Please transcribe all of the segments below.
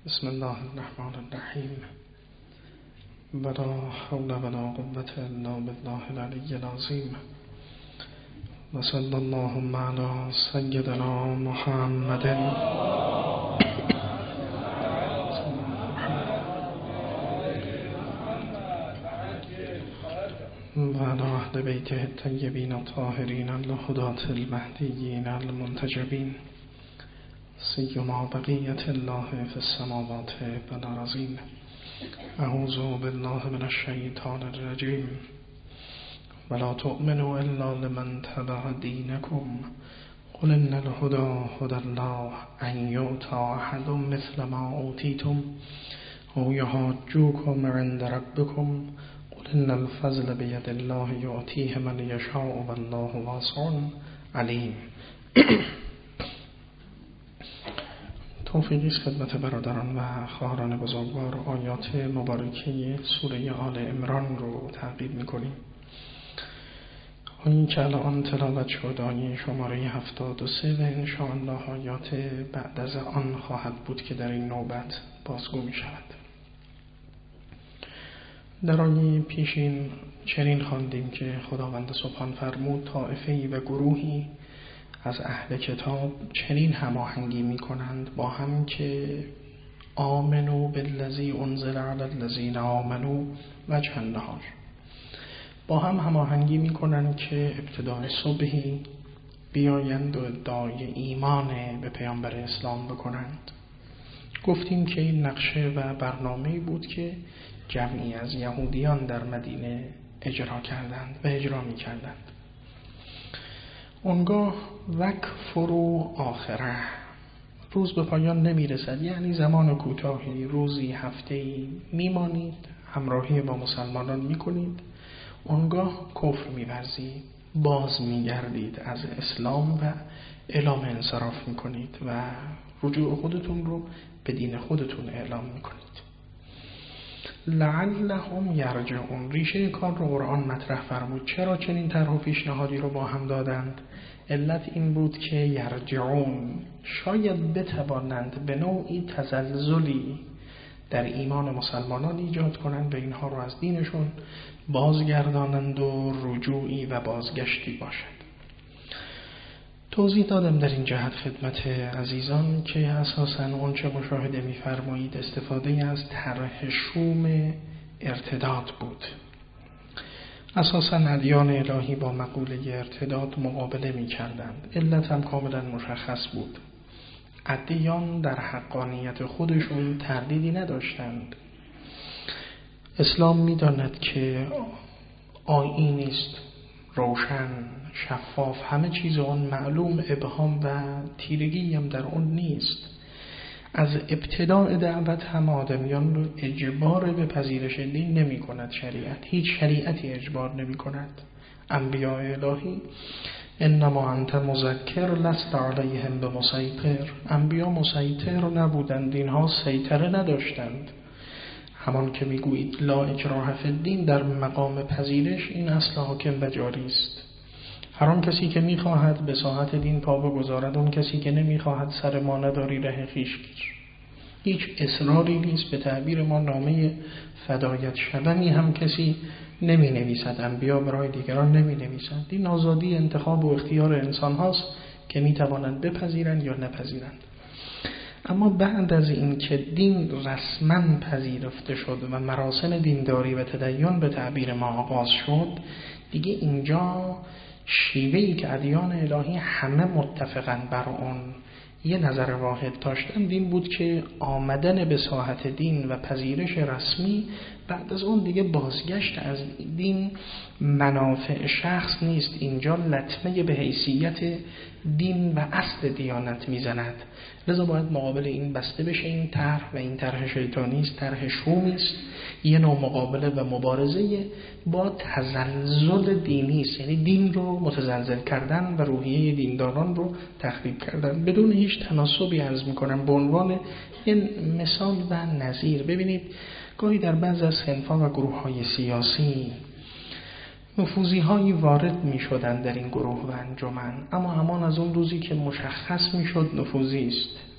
بسم الله الرحمن الرحیم ولا حول ولا قوة الا بالله العلی العظیم و صلی اللهم علی سیدنا محمد و علی اهل بیته الطیبین الطاهرین الهداة المهدیین المنتجبین سیما بقیت الله فی السماوات والارضین. اعوذ بالله من الشیطان الرجیم ولا تؤمنوا الا لمن تبع دینکم قل ان الهدى هدى الله ان یؤتی احد مثل ما اوتیتم او یحاجوکم عند ربکم قل ان الفضل بید الله یؤتیه من یشاء والله واسع علیم. توفیقی است خدمت برادران و خواهران بزرگوار آیات مبارکه سوره آل عمران رو تعقیب می‌کنیم. این که الان تلاوت شد آیه شماره 73 و انشاءالله آیات بعد از آن خواهد بود که در این نوبت بازگو می‌شود. در آیه پیشین چنین خواندیم که خداوند سبحان فرمود طائفه‌ای و گروهی از اهل کتاب چنین هماهنگی می‌کنند با هم که آمنو بالذی انزل علی الذین آمنو وجه النهار، با هم هماهنگی می‌کنند که ابتدای صبحی بیایند و ادعای ایمان به پیامبر اسلام بکنند. گفتیم که این نقشه و برنامه‌ای بود که جمعی از یهودیان در مدینه اجرا کردند و اجرا می‌کردند. اونگاه وکفروا آخره، روز به پایان نمیرسد، یعنی زمان کوتاهی، روزی، هفته‌ای میمانید، همراهی با مسلمانان میکنید، اونگاه کفر میورزید، باز میگردید از اسلام و اعلام انصراف میکنید و رجوع خودتون رو به دین خودتون اعلام میکنید. لعلهم یرجعون، ریشه کار رو قرآن مطرح فرمود. چرا چنین طرح و پیشنهادی رو با هم دادند؟ علت این بود که یرجعون، شاید بتوانند به نوعی تزلزلی در ایمان مسلمانان ایجاد کنند و اینها رو از دینشون بازگردانند و رجوعی و بازگشتی باشد. توضیح دادم در این جهت خدمت عزیزان که اساساً اون چه مشاهده می‌فرمایید استفاده از طرح شوم ارتداد بود. اساساً ادیان الهی با مقوله ارتداد مقابله می‌کردند. علت هم کاملاً مشخص بود. ادیان در حقانیت خودشون تردیدی نداشتند. اسلام می‌داند که آیینی است روشن، شفاف، همه چیز اون معلوم، ابهام و تیرگی هم در اون نیست. از ابتداء دعوت هم آدمیان رو اجبار به پذیرش دین نمی کند شریعت، هیچ شریعتی اجبار نمی کند. انبیاء الهی انما انت مذکر لست علیهم بمسیطر، انبیا مسیطر نبودند، اینها سیطره نداشتند. همان که میگویید لا اکراه فی الدین، در مقام پذیرش این اصل حاکم و جاری است. هر آن کسی که میخواهد به ساحت دین پا بگذارد، اون کسی که نمیخواهد سر ما نداری ره خویش گیر. هیچ اصراری نیست. به تعبیر ما نامه فدایت شدنی هم کسی نمی نویسد، انبیا برای دیگران نمی نویسند. این آزادی انتخاب و اختیار انسان هاست که میتوانند بپذیرند یا نپذیرند. اما بعد از این که دین رسما پذیرفته شد و مراسم دینداری و تدین به تعبیر ما آغاز شد، دیگه اینجا شیوهی که ادیان الهی همه متفقاً بر اون یه نظر واحد داشتن این بود که آمدن به ساحت دین و پذیرش رسمی، بعد از اون دیگه بازگشت از دین منافع شخص نیست. اینجا لطمه به حیثیت دین و اصل دیانت میزند. لذا باید مقابل این بسته بشه. این طرح و این طرح شیطانی است، طرح شومی است، یه نوع مقابله و مبارزه با تزلزل دینی است، یعنی دین رو متزلزل کردن و روحیه دینداران رو تخریب کردن. بدون هیچ تناسبی عرض میکنم به عنوان این مثال و نظیر. ببینید گاهی در بعض از صنف‌ها و گروه‌های سیاسی نفوذی‌هایی وارد می‌شدند در این گروه و انجمن، اما همان از اون روزی که مشخص می‌شد نفوذی است،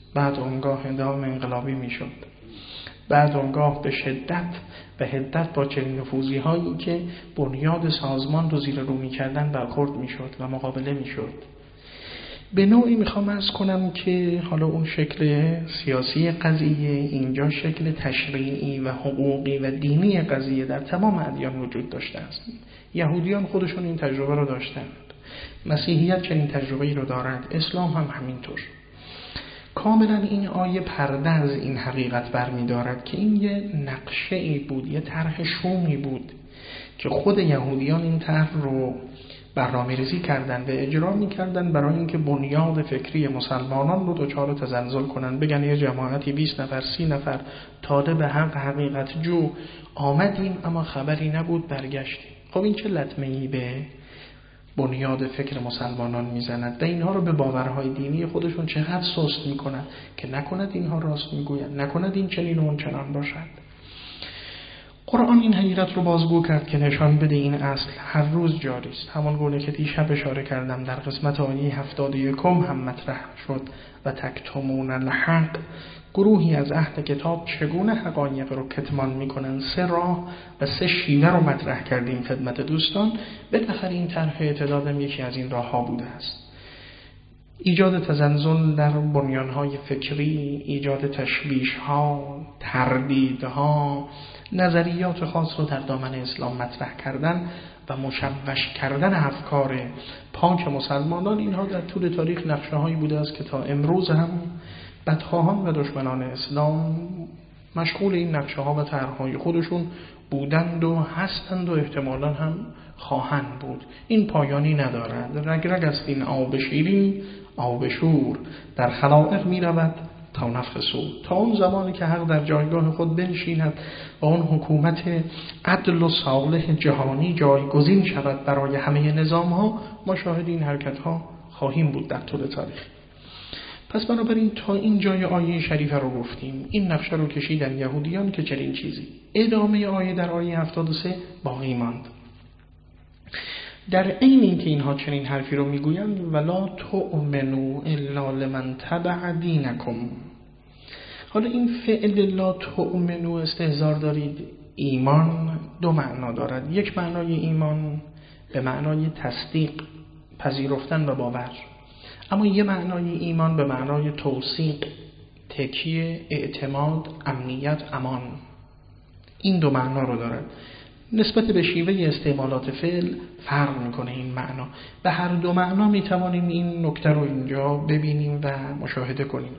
بعد اونگاه اعدام انقلابی میشد، بعد اونگاه به شدت به حدت با چنین نفوذی هایی که بنیاد سازمان رو زیر رو میکردن برخورد میشد و مقابله میشد. به نوعی میخوام عرض کنم که حالا اون شکل سیاسی قضیه، اینجا شکل تشریعی و حقوقی و دینی قضیه در تمام ادیان وجود داشته است. یهودیان خودشون این تجربه رو داشتند، مسیحیت چنین تجربه‌ای رو دارد، اسلام هم همینطور. کاملا این آیه پرده از این حقیقت برمی‌دارد که این یه نقشه‌ای بود، یه طرح شومی بود که خود یهودیان این طرح رو برنامه‌ریزی کردن و اجرا می‌کردن برای اینکه بنیاد فکری مسلمانان رو دچار تزلزل کنن. بگن یه جماعتی 20 نفر 30 نفر طالب حق حقیقت جو آمدیم اما خبری نبود برگشتیم. خب این چه لطمه‌ای به بنیاد فکر مسلمانان میزند و اینها رو به باورهای دینی خودشون چقدر سست میکنند که نکند اینها راست میگویند، نکند این چنین و اون چنان باشد. قرآن این حقیقت رو بازگو کرد که نشان بده این اصل هر روز جاری است. همان گونه که دیشب اشاره کردم در قسمت آیه 71 هم مطرح شد و تکتمون الحق، گروهی از اهل کتاب چگونه حقایق رو کتمان میکنن. 3 راه و 3 شیوه رو مطرح کردیم خدمت دوستان. بالاخره این طرح اعتدادم یکی از این راه ها بوده است. ایجاد تزلزل در بنیانهای فکری، ایجاد تشویش‌ها، تردیدها، نظریات خاص رو در دامن اسلام مطرح کردن و مشوش کردن افکار پاک مسلمانان. اینها در طول تاریخ نقشه‌هایی بوده است که تا امروز هم بدخواهان و دشمنان اسلام مشغول این نقشه‌ها و طرح‌های خودشون بودند و هستند و احتمالاً هم خواهند بود. این پایانی ندارد. رگ رگ است این آب شیرین، آب شور در خلائق می رود تا نفخ صور. تا اون زمانی که حق در جایگاه خود بنشیند و اون حکومت عدل و صالح جهانی جایگزین شود برای همه نظام‌ها، ما شاهد این حرکت‌ها خواهیم بود در طول تاریخ. پس بنابراین تا این جای آیه شریفه رو گفتیم. این نقشه رو کشیدن یهودیان که چنین چیزی. ادامه آیه در آیه 73 باقی ماند. در عین اینکه اینها چنین حرفی رو میگویند ولا تؤمنوا الا لمن تبع دینکم. حالا این فعل لا تؤمنوا استحضار دارید، ایمان 2 معنا دارد. یک معنای ایمان به معنای تصدیق، پذیرفتن و باور، اما یه معنای ایمان به معنای توثیق، تکیه، اعتماد، امنیت، امان. این 2 معنا رو دارد. نسبت به شیوه استعمالات فعل فرق میکنه این معنا. به هر 2 معنا میتوانیم این نکته رو اینجا ببینیم و مشاهده کنیم.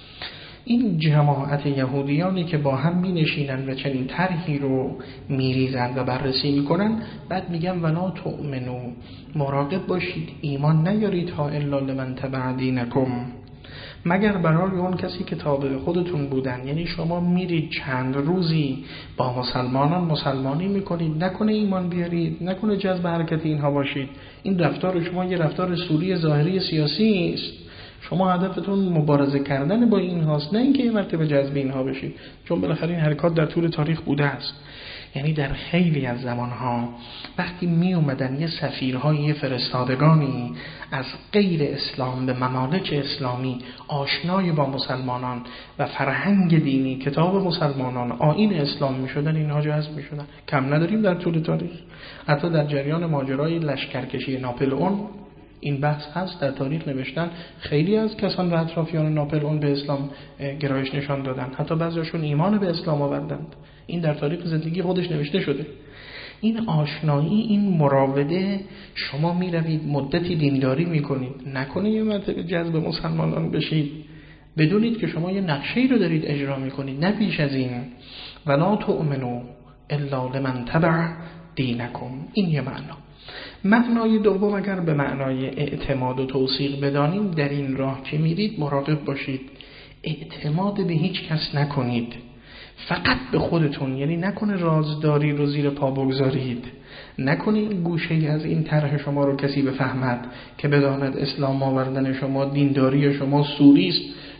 این جماعت یهودیانی که با هم می نشینن و چنین طرحی رو میریزند و بررسی میکنن، بعد میگن ولا تؤمنو، مراقب باشید ایمان نیارید ها الا لمن تبع دینکم، مگر برای اون کسی که تابع خودتون بودن. یعنی شما میرید چند روزی با مسلمانی میکنید، نکنه ایمان بیارید، نکنه جذب حرکت اینها باشید. این رفتار شما یه رفتار سوری ظاهری سیاسی است. شما هدفتون مبارزه کردن با این هاست، نه اینکه یه مرتبه جذب اینها بشید، چون بالاخره این حرکات در طول تاریخ بوده است. یعنی در خیلی از زمانها وقتی می اومدن یه سفیرهای، یه فرستادگانی از غیر اسلام به ممالک اسلامی آشنای با مسلمانان و فرهنگ دینی، کتاب مسلمانان، آیین اسلام می شدن، اینها جذب می شدن. کم نداریم در طول تاریخ. حتی در جریان ماجرای لشکرکشی ناپلئون این بحث هست، در تاریخ نوشتن خیلی از کسان و اطرافیان ناپلئون به اسلام گرایش نشان دادن، حتی بعضیشون ایمان به اسلام آوردند. این در تاریخ زندگی خودش نوشته شده. این آشنایی، این مراوده، شما می روید مدتی دینداری می کنید، نکنه یه مرتبه جذب مسلمانان بشید، بدونید که شما یه نقشه‌ای رو دارید اجرا می کنید، نه بیش از این. ولا تؤمنوا الا لمن تبع دینکم. این یه معنا. معنای دوم اگر به معنای اعتماد و توثیق بدانیم، در این راه که میرید مراقب باشید اعتماد به هیچ کس نکنید، فقط به خودتون. یعنی نکنه رازداری رو زیر پا بگذارید، نکنه این گوشه از این طرح شما رو کسی بفهمد که بداند اسلام آوردن شما، دینداری شما سوری است،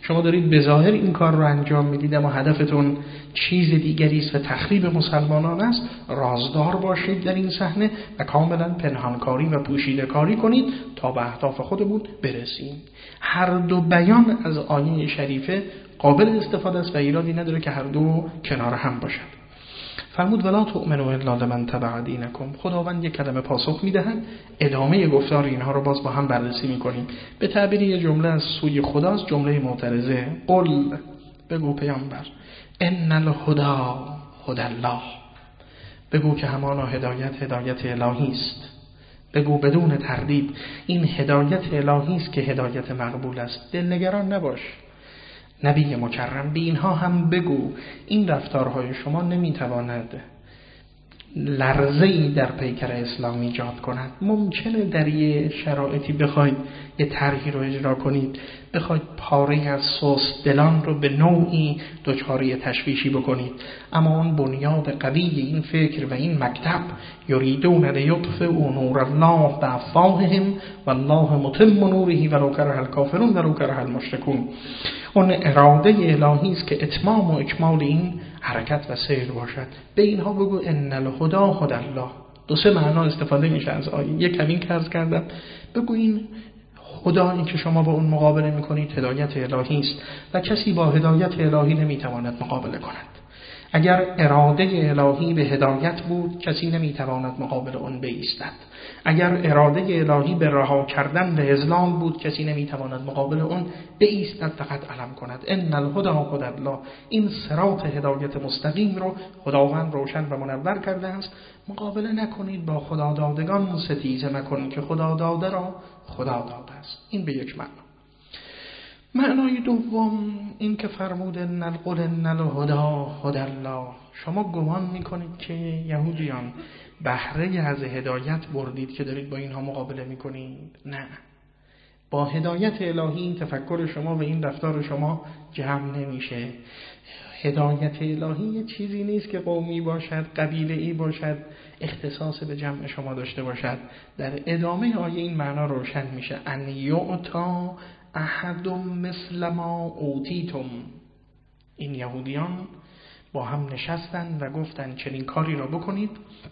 شما دارید به ظاهر این کار رو انجام میدید اما هدفتون چیز دیگری است و تخریب مسلمانان است. رازدار باشید در این صحنه و کاملا پنهانکاری و پوشیده کاری کنید تا به اهداف خودمون برسیم. هر دو بیان از آیه شریفه قابل استفاده است و ایرادی نداره که هر دو کنار هم باشد. فرمود ولا تؤمنوا الا لمن تبع دینکم. خداوند یک کلمه پاسخ میدهد، ادامه گفتار اینها رو باز با هم بررسی میکنیم. به تعبیر یه جمله از سوی خداست، جمله معترضه. قل، بگو پیامبر، ان الهدی هدی الله، بگو که همانا هدایت الهی است. بگو بدون تردید این هدایت الهی است که هدایت مقبول است. دلنگران نباش نبی مکرم، به اینها هم بگو این رفتارهای شما نمیتواند لرزه‌ای در پیکر اسلام ایجاد کند. ممکنه در یه شرایطی بخواید یه طرحی رو اجرا کنید، بخواید پاره از سست دلان رو به نوعی دچار تشویشی بکنید، اما اون بنیاد قوی این فکر و این مکتب یریدون لیطفئوا نور الله بافواههم والله متم نوره ولو کره الکافرون ولو کره المشرکون، اون اراده الهی است که اتمام و اکمال این حرکت و سیر باشد. به اینها بگو ان الهدی هدی الله. دو سه معنا استفاده میشه از آیه. یک همین که عرض کردم، بگو این خدایی که شما با اون مقابله میکنید هدایت الهی است و کسی با هدایت الهی نمیتواند مقابله کند. اگر اراده الهی به هدایت بود کسی نمیتواند مقابل اون بایستد. اگر اراده الهی به رها کردن به اذلال بود کسی نمیتواند مقابل اون بایستد، فقط علم کند ان الهدی هدی الله. این صراط هدایت مستقیم رو خداوند روشن و منور کرده است. مقابله نکنید با خدا دادگان، ستیزه مکنید که خدا داده را خدا داده است. این به یک معنا. معنای دوم این که فرمود ان القل ان الهدی هدی الله. شما گمان میکنید که یهودیان بهره از هدایت بردید که دارید با اینها مقابله میکنید؟ نه، با هدایت الهی این تفکر شما و این رفتار شما جمع نمیشه. هدایت الهی یه چیزی نیست که قومی باشد، قبیله‌ای باشد، اختصاص به جمع شما داشته باشد. در ادامه آیه این معنا روشن میشه ان یعطا احد مثل ما اوتیتم. این یهودیان با هم نشستن و گفتن چنین کاری را بکنید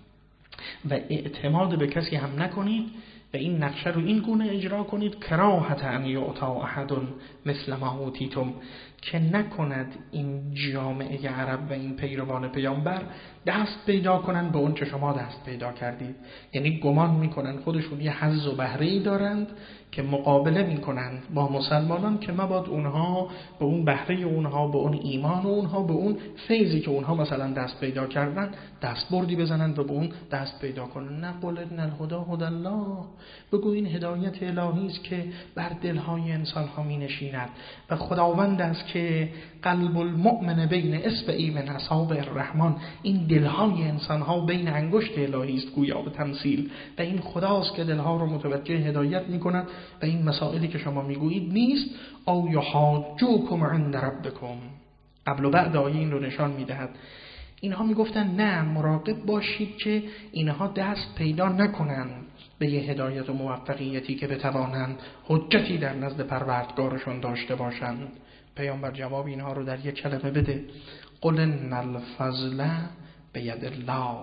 و اعتماد به کسی هم نکنید و این نقشه رو این گونه اجرا کنید کراهت ان یعطا احد مثل ما اوتیتم، که نکند این جامعه عرب و این پیروان پیامبر دست پیدا کنند به اون چه شما دست پیدا کردید. یعنی گمان میکنند خودشون یه حظ و بهره‌ای دارند که مقابله میکنند با مسلمانان که مباد اونها به اون بهره اونها، به اون ایمان و اونها به اون فیضی که اونها مثلا دست پیدا کردن دست بردی بزنند و به اون دست پیدا کنند. نه، قل ان الهدی هدی الله. بگو این هدایت الهی است که بر دلهای انسان ها می نشیند و خداوند است که قلب المؤمن بین اصبعی من اصابع الرحمن. این دلهای انسان ها بین انگشت الهی است گویا به تمثیل، و این خداست که دلها رو متوجه هدایت می کند و این مسائلی که شما میگویید نیست. او یحاجوکم عند ربکم. قبل و بعد آیه این رو نشان میدهد. اینها میگفتن نه، مراقب باشید که اینها دست پیدا نکنند به یه هدایت و موفقیتی که بتوانند حجتی در نزد پروردگارشون داشته باشند. پیامبر جواب اینها رو در یک کلمه بده. قل ان الفضل بید الله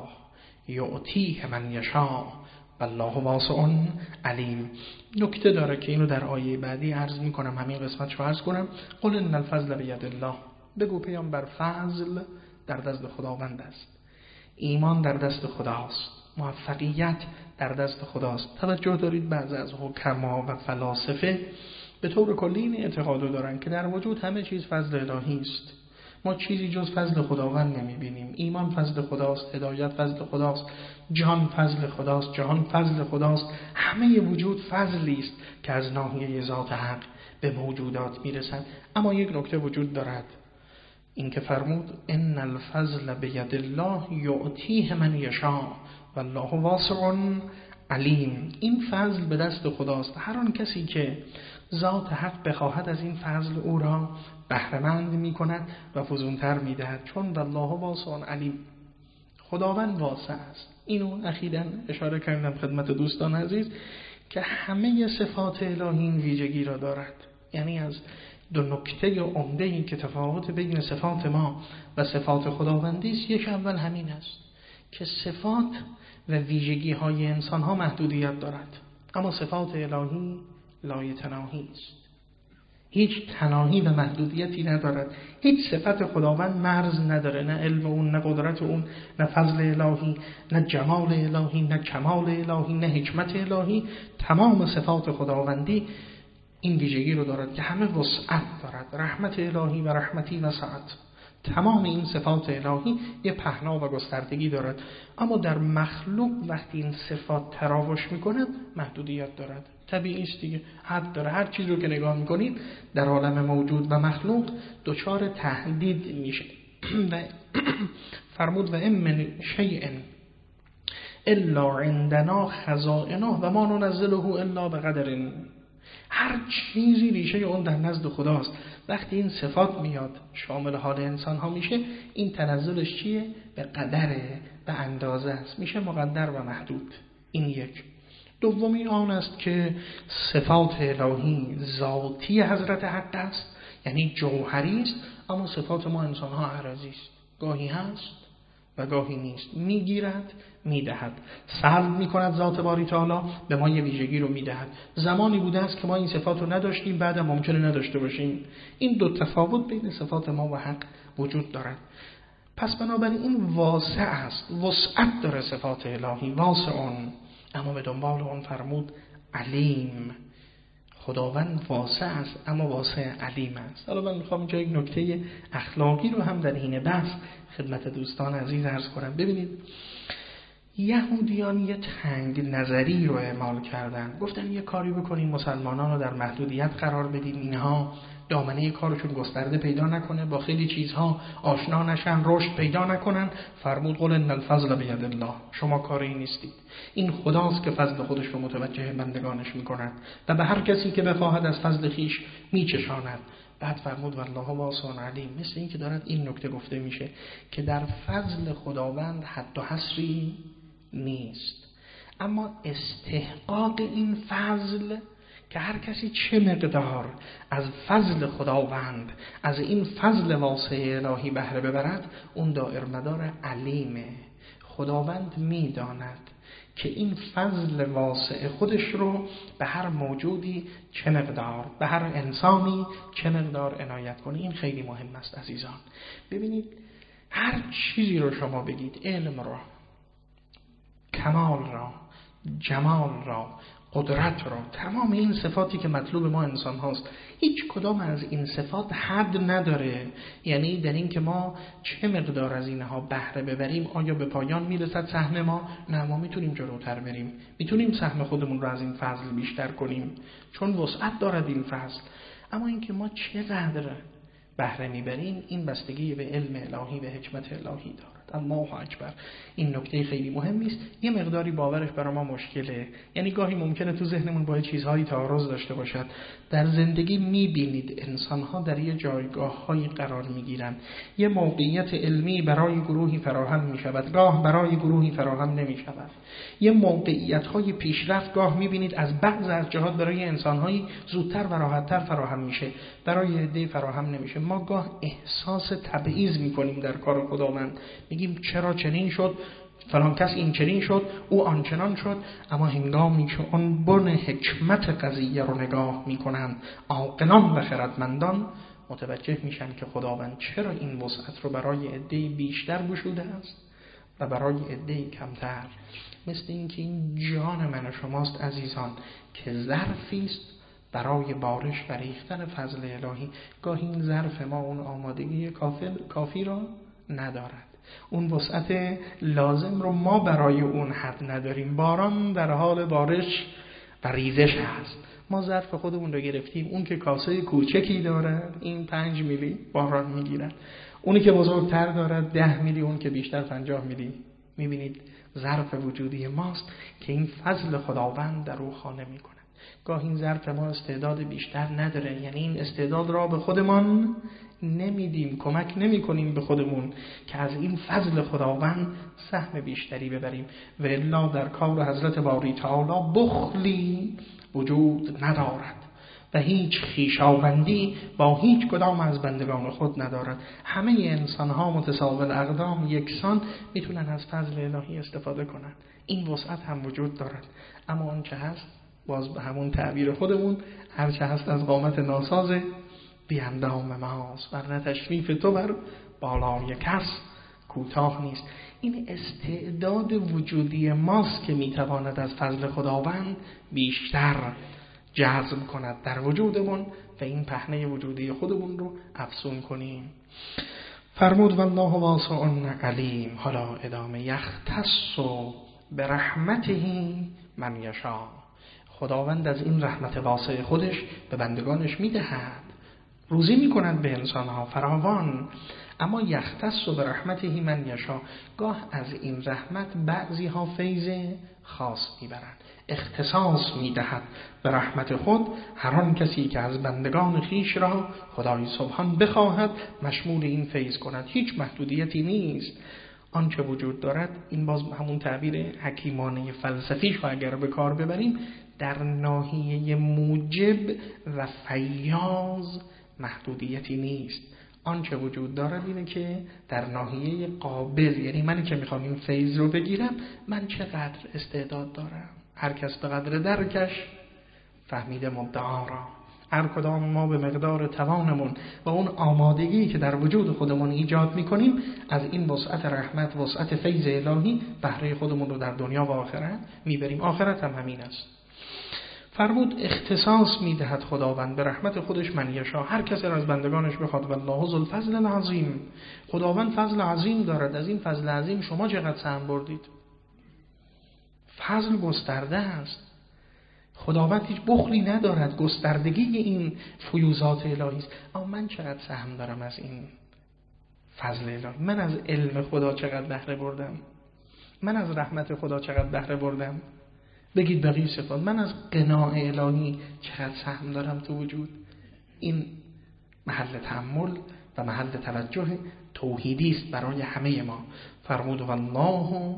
یعطیه من یشاء والله واسع علیم. نکته داره که اینو در آیه بعدی عرض میکنم، همین قسمتشو عرض کنم. قل ان الفضل بید الله. بگو پیامبر فضل در دست خداوند است، ایمان در دست خداست، موفقیت در دست خداست. توجه دارید بعضی از حکما و فلاسفه به طور کلی این اعتقادو دارن که در وجود همه چیز فضل الهی است. ما چیزی جز فضل خداوند نمیبینیم. ایمان فضل خداست، هدایت فضل خداست، جان فضل خداست، جهان فضل خداست. همه وجود فضلی است که از ناحیه ذات حق به موجودات میرسد. اما یک نکته وجود دارد، این که فرمود ان الفضل بید الله یعطیه من یشاء والله واسع علیم. این فضل به دست خداست. هر آن کسی که ذات حق بخواهد از این فضل او را بهره‌مند می‌کند و فزونتر می‌دهد، چون والله واسع علیم. خداوند واسع است. اینو اخیراً اشاره کردم خدمت دوستان عزیز که همه صفات الهی این ویژگی را دارد. یعنی از دو نکته عمده‌ای که تفاوت بین صفات ما و صفات خداوندی است، یک اول همین است که صفات و ویژگی‌های انسان‌ها محدودیت دارد، اما صفات الهی لایتناهی است، هیچ تناهی و محدودیتی ندارد. هیچ صفت خداوند مرز نداره، نه علم اون، نه قدرت اون، نه فضل الهی، نه جمال الهی، نه کمال الهی، نه حکمت الهی. تمام صفات خداوندی این ویژگی رو دارد که همه وسعت دارد. رحمت الهی و رحمتی وسعت. تمام این صفات الهی یه پهنا و گستردگی دارد، اما در مخلوق وقتی این صفات تراوش میکند محدودیت دارد. طبیعی است دیگه، حد داره. هر چیز رو که نگاه میکنید در عالم موجود و مخلوق دچار تهدید میشه. و فرمود و ام من شیء الا عندنا خزائنه و ما ننزله الا بقدر. هر چیزی ریشه اون در نزد خداست. وقتی این صفات میاد شامل حال انسان ها میشه، این تنزلش چیه؟ به قدره، به اندازه است، میشه مقدر و محدود. این یک. دومی آن است که صفات الهی ذاتی حضرت حق است، یعنی جوهری است، اما صفات ما انسان ها اعراضی است، گاهی هست و گاهی نیست، میگیرد میدهد، سلب میکند ذات باری تعالی به ما یه ویژگی رو میدهد. زمانی بوده است که ما این صفات رو نداشتیم، بعد ممکنه نداشته باشیم. این دو تفاوت بین صفات ما و حق وجود دارد. پس بنابراین این واسع است، وسعت داره صفات الهی، واسع اون، اما به دنبال اون فرمود علیم. خداوند واسع است اما واسع علیم است. حالا من میخوام اینجا یک نکته اخلاقی رو هم در حین بحث خدمت دوستان عزیز عرض کنم. ببینید یهودیان یه تنگ نظری رو اعمال کردن، گفتن یه کاری بکنیم مسلمانان رو در محدودیت قرار بدیم، اینها دامنه کارشون گسترده پیدا نکنه، با خیلی چیزها آشنا نشن، رشد پیدا نکنن. فرمود قل ان الفضل بید الله، شما کاری نیستید، این خداست که فضل خودش رو متوجه بندگانش میکند و به هر کسی که بخواهد از فضل خیش میچشاند. بعد فرمود والله واسع علیم. مثل این که دارد این نکته گفته میشه که در فضل خداوند حد و حصری نیست، اما استحقاق این فضل که هر کسی چه مقدار از فضل خداوند، از این فضل واسع الهی بهره ببرد، اون دائر مدار علیمه. خداوند میداند که این فضل واسع خودش رو به هر موجودی چه مقدار، به هر انسانی چه مقدار عنایت کنه. این خیلی مهم است عزیزان. ببینید هر چیزی رو شما بگید، علم را، کمال را، جمال را، قدرت را، تمام این صفاتی که مطلوب ما انسان هاست، هیچ کدام از این صفات حد نداره. یعنی در این که ما چه مقدار از اینها بهره ببریم، آیا به پایان میرسد سهم ما؟ نه، ما میتونیم جلوتر بریم، میتونیم سهم خودمون رو از این فضل بیشتر کنیم، چون وسعت دارد این فضل. اما این که ما چقدر بهره میبریم، این بستگی به علم الهی و حکمت الهی دارد. الله اکبر. این نکته خیلی مهمی است. یه مقداری باورش برای ما مشکله، یعنی گاهی ممکنه تو ذهنمون با چیزهایی تعارض داشته باشد. در زندگی میبینید انسان‌ها در یه جایگاه‌هایی قرار میگیرن، یه موقعیت علمی برای گروهی فراهم میشود، گاه برای گروهی فراهم نمیشود. یه موقعیت‌های پیشرفت گاه میبینید از بعض از جهات برای انسان‌هایی زودتر و راحت‌تر فراهم میشه، برای عده فراهم نمیشه. ما گاه احساس تبعیض میکنیم در کار خداوند، میگیم چرا چنین شد، فلان کس این چنین شد، او آنچنان شد. اما هنگامی که اون بن حکمت قضیه رو نگاه میکنند عاقلان و خردمندان، متوجه میشن که خداوند چرا این وسعت رو برای عده بیشتر گشوده است و برای عده کمتر. مثل این که این جان من و شماست عزیزان که ظرفی است برای بارش و ریختن فضل الهی. گاهی این ظرف ما اون آمادگی کافی را ندارد، اون وسعت لازم رو ما برای اون حد نداریم. باران در حال بارش و ریزش هست، ما ظرف خودمون رو گرفتیم، اون که کاسه کوچکی دارد این 5 میلی باران میگیرد، اونی که بزرگتر دارد 10 میلی، اون که بیشتر 50 میلی. میبینید ظرف وجودی ماست که این فضل خداوند در او خانه میکنه. گاه این ظرف ما استعداد بیشتر نداره، یعنی این استعداد را به خودمان نمیدیم، کمک نمی کنیم به خودمون که از این فضل خداوند سهم بیشتری ببریم. و الا در کار حضرت باری تعالی بخلی وجود ندارد. و هیچ خویشاوندی با هیچ کدام از بندگان خود ندارد. همه انسان ها متساوی الاقدام، یکسان میتونن از فضل الهی استفاده کنن. این وسعت هم وجود دارد. اما اون چه هست، باز به همون تعبیر خودمون، هر چه هست از قامت ناساز بیاندام ماست، ورنه تشریف تو بر بالای کس کوتاه نیست. این استعداد وجودی ماست که میتواند از فضل خداوند بیشتر جذب کند در وجودمون و این پهنه وجودی خودمون رو افزون کنیم. فرمود والله واسع علیم. حالا ادامه یختص برحمته من یشاء. خداوند از این رحمت واسع خودش به بندگانش میدهد، روزی میکند به انسانها فراوان. اما یختص برحمته من یشاء، گاه از این رحمت بعضی ها فیض خاص میبرند، اختصاص میدهد به رحمت خود هر آن کسی که از بندگان خیش را خدای سبحان بخواهد مشمول این فیض کند. هیچ محدودیتی نیست. آنچه وجود دارد، این باز همون تعبیر حکیمانه فلسفیش رو اگر به کار ببریم، در ناحیه موجب و فیاض محدودیتی نیست. آنچه وجود دارد اینه که در ناحیه قابل، یعنی منی که میخوام این فیض رو بگیرم، من چقدر استعداد دارم. هر کس به قدر درکش فهمیده مدعا را. هر کدام ما به مقدار توانمون و اون آمادگی که در وجود خودمون ایجاد میکنیم از این وسعت رحمت، وسعت فیض الهی بهره خودمون رو در دنیا و آخرت میبریم. آخرت هم همین است. فرمود اختصاص میدهد خداوند به رحمت خودش من یشاء، هر کسی از بندگانش بخواد. والله ذو الفضل العظیم. خداوند فضل عظیم دارد. از این فضل عظیم شما چقدر سهم بردید؟ فضل گسترده است. خداوند هیچ بخلی ندارد، گستردگی این فیوضات الهی است. اما من چقدر سهم دارم از این فضل الهی؟ من از علم خدا چقدر بهره بردم؟ من از رحمت خدا چقدر بهره بردم؟ بگید بقیه صفات. من از قناع الهی چقدر سهم دارم تو وجود؟ این محل تأمل و محل توجه توحیدی است برای همه ما. فرمود والله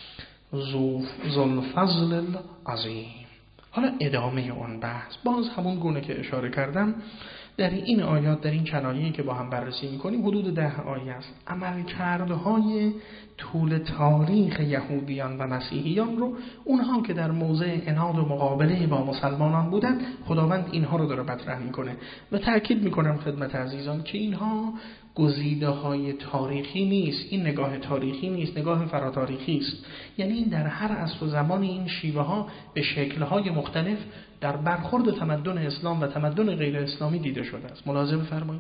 ذو الفضل العظیم. حالا ادامه اون بحث باز همون گونه که اشاره کردم در این آیات، در این چند آیه‌ای که با هم بررسی می‌کنیم، حدود 10 آیه است. عملکردهای طول تاریخ یهودیان و مسیحیان رو، اونها که در موضع عناد و مقابله با مسلمانان بودند، خداوند اینها رو داره مطرح می‌کنه و تأکید می‌کنم خدمت عزیزان که اینها گزیده‌های تاریخی نیست. این نگاه تاریخی نیست، نگاه فراتاریخی است. یعنی این در هر عصر و زمان این شیوه‌ها به شکل‌های مختلف در برخورد تمدن اسلام و تمدن غیر اسلامی دیده شده است. ملاحظه بفرمایید.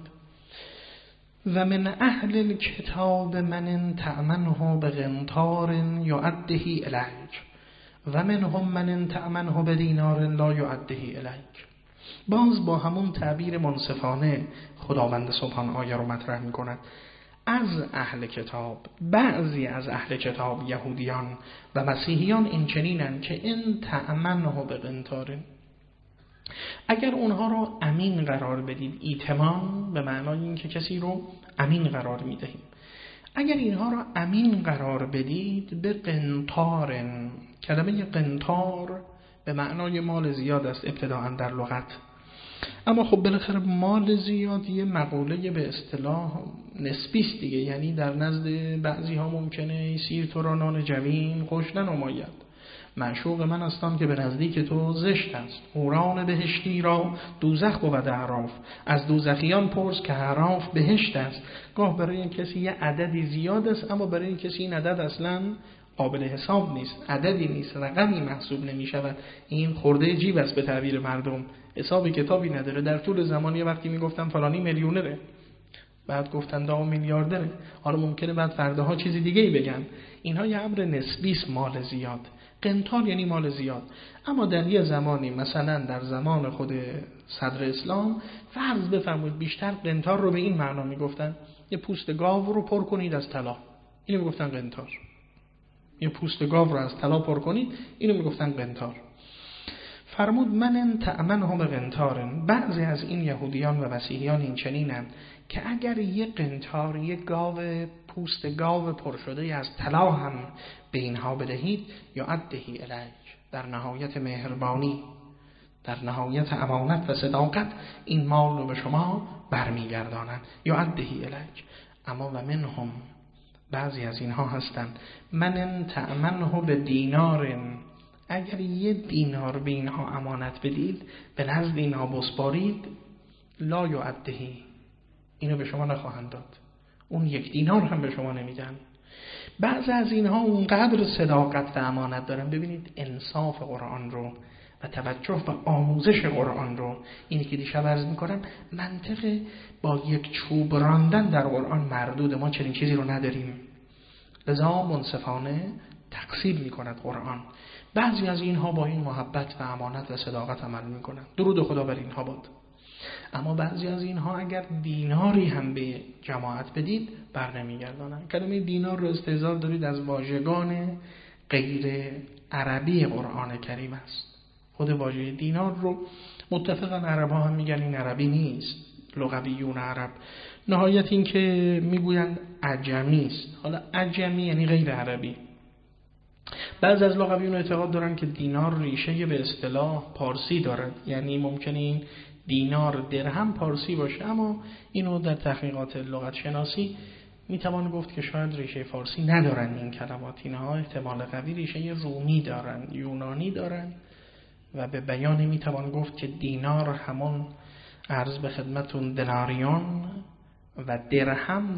و من اهل الكتاب من تأمنه بقنطار يؤده الیک و منهم من تأمنه بدینار لا یؤده الیک. باز با همون تعبیر منصفانه خداوند سبحان آیه رو مطرح می کند. از اهل کتاب، بعضی از اهل کتاب یهودیان و مسیحیان این چنینن که ان تأمنه بقنطار، اگر اونها رو امین قرار بدید، ایتمان به معنای این که کسی رو امین قرار میدهیم، اگر اینها رو امین قرار بدید به قنطار، کلمه قنطار به معنای مال زیاد است ابتداءً در لغت، اما خب بالاخره مال زیاد یه مقوله به اصطلاح نسبی است دیگه. یعنی در نزد بعضی ها ممکنه سیر تو را نان جوین خوش ننماید. معشوق من هستم که به نزدیک تو زشت است. حوران بهشتی را دوزخ بود اعراف، از دوزخیان پرس که اعراف بهشت است. گاه برای این کسی یه عددی زیاد است، اما برای این کسی این عدد اصلاً قابل حساب نیست، عددی نیست، رقمی محسوب نمی شود. این خورده جیب است به تعبیر مردم، حسابی کتابی نداره. در طول زمان یه وقتی میگفتن فلانی میلیونره، بعد گفتن دا میلیاردره، حالا ممکنه بعد فرداها چیزی دیگه ای بگن. اینها یه امر نسبی است. مال زیاد، قنطار یعنی مال زیاد. اما در یه زمانی، مثلا در زمان خود صدر اسلام، فرض بفرمایید بیشتر قنطار رو به این معنا میگفتن یه پوست گاو رو پر کنید از طلا، اینو میگفتن قنطار. یه پوست گاو رو از طلا پر کنید، اینو میگفتن قنطار. فرمود من تأمنه بقنطار، بعضی از این یهودیان و مسیحیان این چنینند که اگر یه قنطار، یه گاو، پوست گاو پر شده از طلا هم به اینها بدهید، یا ادهی الیک، در نهایت مهربانی در نهایت امانت و صداقت این مال رو به شما برمیگردانند. یعدهی الیک. اما و منهم، بعضی از اینها هستند، من تأمنه به دینار، اگر 1 دینار به اینها امانت بدید، به نزد اینها بسپارید، لا یعدهی، اینو به شما نخواهند داد، اون 1 دینار هم به شما نمیدن. بعضی از اینها اونقدر صداقت و امانت دارن. ببینید انصاف قرآن رو و توجه و آموزش قرآن رو، اینی که دیشب عرض میکنم، منطق با 1 چوب راندن در قرآن مردود، ما چنین چیزی رو نداریم. لذا منصفانه تقسیم میکند قرآن. بعضی از اینها با این محبت و امانت و صداقت عمل میکنن، درود خدا بر اینها باد. اما بعضی از اینها اگر دیناری هم به جماعت بدید بر نمیگردانن. کلمه دینار رو استعار دارید از واژگان غیر عربی قرآن کریم است. خود واژه دینار رو متفقا عربا هم میگن این عربی نیست، لغویون عرب نهایت این که میگوین عجمی است. حالا عجمی یعنی غیر عربی. بعض از لغویون اعتقاد دارن که دینار ریشه به اصطلاح پارسی دارد، یعنی ممکنه این دینار درهم پارسی باشه، اما اینو در تحقیقات لغت شناسی میتوان گفت که شاید ریشه فارسی ندارن این کلمات. اینها احتمال قوی ریشه رومی دارن، یونانی دارن و به بیان میتوان گفت که دینار همون عرض به خدمتون دناریون و درهم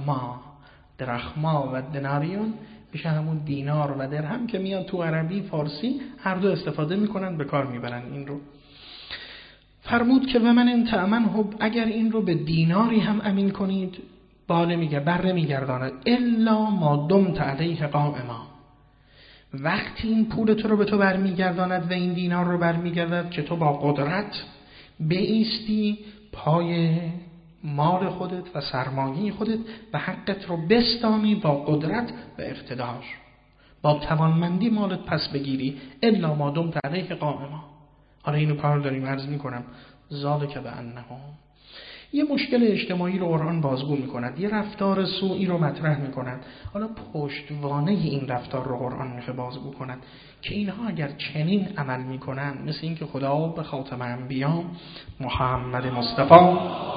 درخما و دناریون میشه همون دینار و درهم که میاد تو عربی فارسی هر دو استفاده میکنن، به کار میبرن این رو. فرمود که و من ان تأمنه، اگر این رو به دیناری هم امین کنید بر نمیگرداند، الا ما دمت علیه قائما، وقتی این پول تو رو به تو برمیگرداند و این دینار رو برمیگردد که تو با قدرت بایستی پای مال خودت و سرمایه خودت و حقت رو بستانی با قدرت و اقتدار، با توانمندی مالت پس بگیری. الا ما دمت علیه قائما. حالا اینو کار داریم عرض میکنم. ذالک بانهم، یه مشکل اجتماعی رو قرآن بازگو میکند، یه رفتار سوئی رو مطرح میکند. حالا پشتوانه این رفتار رو قرآن میخواد بازگو کند که اینها اگر چنین عمل میکنن، مثل این که خدا به خاتم انبیا محمد مصطفی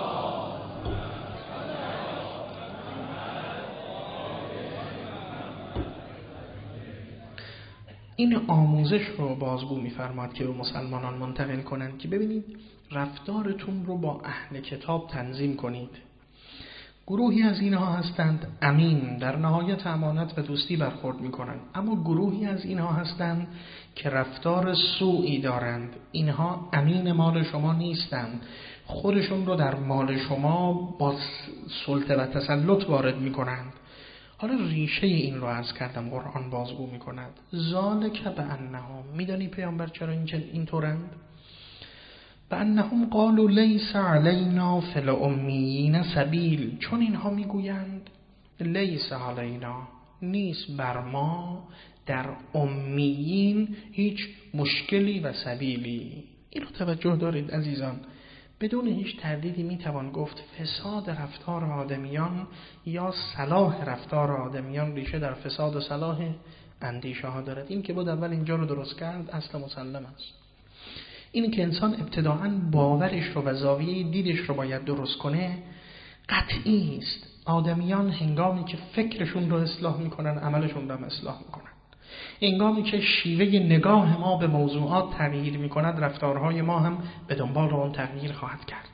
این آموزش رو بازگو می‌فرماد که به مسلمانان منتقل کنند که ببینید رفتارتون رو با اهل کتاب تنظیم کنید. گروهی از اینها هستند امین، در نهایت امانت و دوستی برخورد می‌کنند، اما گروهی از اینها هستند که رفتار سوئی دارند. اینها امین مال شما نیستند، خودشون رو در مال شما با سلطه و تسلط وارد می‌کنند. حالا ریشه این رو عرض کردم، قرآن بازگو میکند. ذالک بانهم، میدانی پیامبر چرا این طورند؟ بانهم قالوا لیس علینا فی الامیین سبیل، چون اینها میگویند لیس علینا، نیست بر ما در امیین هیچ مشکلی و سبیلی. این رو توجه دارید عزیزان. بدون هیچ تردیدی میتوان گفت فساد رفتار آدمیان یا صلاح رفتار آدمیان ریشه در فساد و صلاح اندیشه ها دارد. این که بود اول اینجا رو درست کرد اصل مسلم است. این که انسان ابتداعاً باورش رو و زاویه دیدش رو باید درست کنه قطعی است. آدمیان هنگامی که فکرشون رو اصلاح میکنن عملشون رو هم اصلاح میکنن. هنگامی که شیوه نگاه ما به موضوعات تغییر می‌کند، رفتارهای ما هم به دنبال اون تغییر خواهد کرد.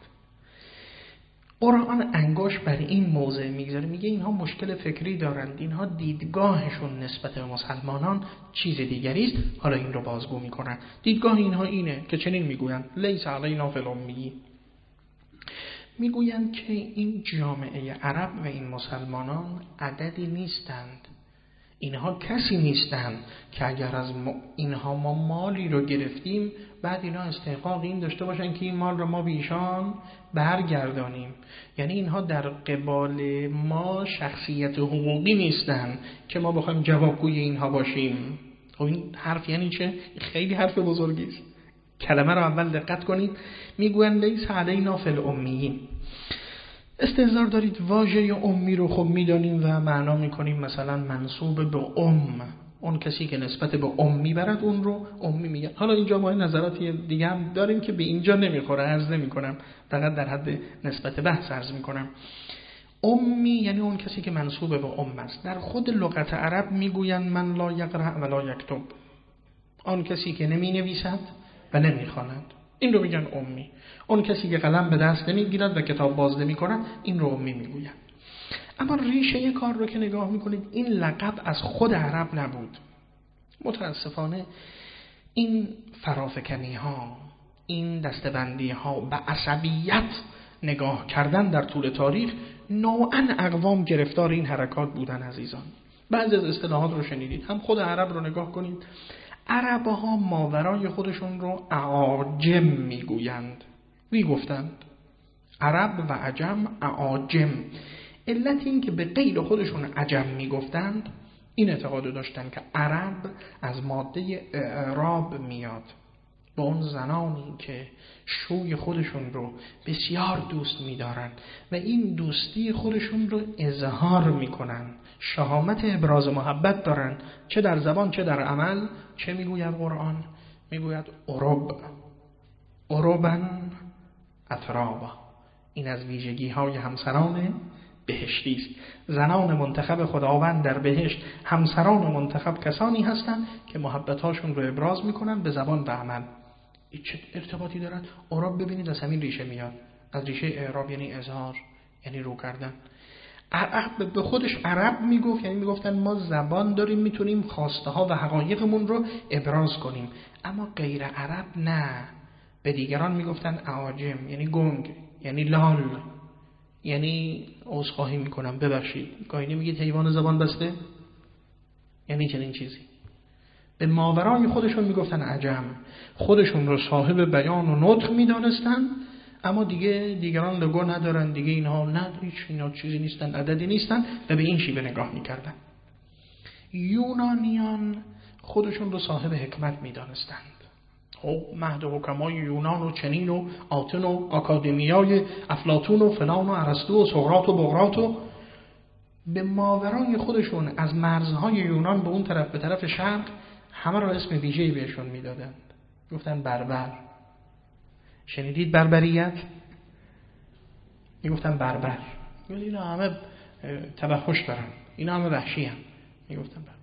قرآن انگشت بر این موضع میگذاره، میگه اینها مشکل فکری دارند، اینها دیدگاهشون نسبت به مسلمانان چیز دیگری است. حالا این رو بازگو میکنن. دیدگاه اینها اینه که چنین میگویند لیس علینا فی الامیین، میگویند که این جامعه عرب و این مسلمانان عددی نیستند، اینها کسی نیستند که اگر از اینها ما مالی رو گرفتیم بعد اینا استحقاق این داشته باشن که این مال رو ما به ایشان برگردانیم. یعنی اینها در قبال ما شخصیت حقوقی نیستند که ما بخوایم جوابگوی اینها باشیم. خب این حرف یعنی چه؟ خیلی حرف بزرگی است. کلمه رو اول دقت کنید. میگوین لیس علینا فی الامیین. استحضار دارید واژه امی رو خب میدانیم و معنا میکنیم مثلا منصوب به اون کسی که نسبت به امی برد اون رو امی میگن. حالا اینجا ما نظراتی دیگه هم داریم که به اینجا نمیخوره، عرض نمیکنم، فقط در حد نسبت بحث عرض میکنم. امی یعنی اون کسی که منسوب به ام است. در خود لغت عرب میگویند من لا یقرأ ولا یکتب، آن کسی که نمی نویسد و نمی خواند، این رو میگن امی. اون کسی که قلم به دست نمیگیرد و کتاب باز نمیکند، این رو امی میگویند. اما ریشه کار رو که نگاه میکنید، این لقب از خود عرب نبود. متاسفانه این فرافکنی ها، این دستبندی ها و عصبیت نگاه کردن در طول تاریخ، نوعاً اقوام گرفتار این حرکات بودن عزیزان. بعضی از اصطلاحات رو شنیدید، هم خود عرب رو نگاه کنید. عرب‌ها ماورای خودشون رو اعاجم میگویند، میگفتند عرب و عجم اعاجم. علت این که به غیر خودشون عجم میگفتند، این اعتقاد داشتن که عرب از ماده اعراب میاد، به اون زنانی که شوی خودشون رو بسیار دوست می‌دارن و این دوستی خودشون رو اظهار میکنن، شهامت ابراز محبت دارن، چه در زبان چه در عمل. چه میگوید قرآن؟ میگوید عربن اترابا. این از ویژگی های همسران بهشتی است. زنان منتخب خداوند در بهشت، همسران منتخب کسانی هستند که محبتاشون رو ابراز میکنن به زبان و عمل. این چه ارتباطی دارد؟ عرب ببینید از همین ریشه میاد، از ریشه اعراب یعنی اظهار، یعنی رو کردن. عرب به خودش عرب میگفت، یعنی میگفتن ما زبان داریم، میتونیم خواسته ها و حقایقمون رو ابراز کنیم، اما غیر عرب نه. به دیگران میگفتن اعاجم، یعنی گنگ، یعنی لال، یعنی عذرخواهی میکنم ببخشید، گاهی نمیگید حیوان زبان بسته، یعنی چنین چیزی. به ماورای خودشون میگفتن عجم، خودشون رو صاحب بیان و نطق میدانستن، اما دیگران لگو ندارن، دیگه اینها نه، هیچ اینا چیزی نیستن، عددی نیستن و به این شیوه نگاه میکردن. یونانیان خودشون رو صاحب حکمت میدانستند. مهد حکمای یونان و چنین و آتن و آکادمیای افلاطون و فلان و ارسطو و سقراط و بقراط و به ماورای خودشون از مرزهای یونان به اون طرف به طرف شرق همه را اسم ویژه‌ای بهشون میدادند. گفتن بربر. شنیدید بربریت؟ میگفتن بربر. اینا همه تبخش دارن، اینا همه وحشی هم. میگفتن بربر.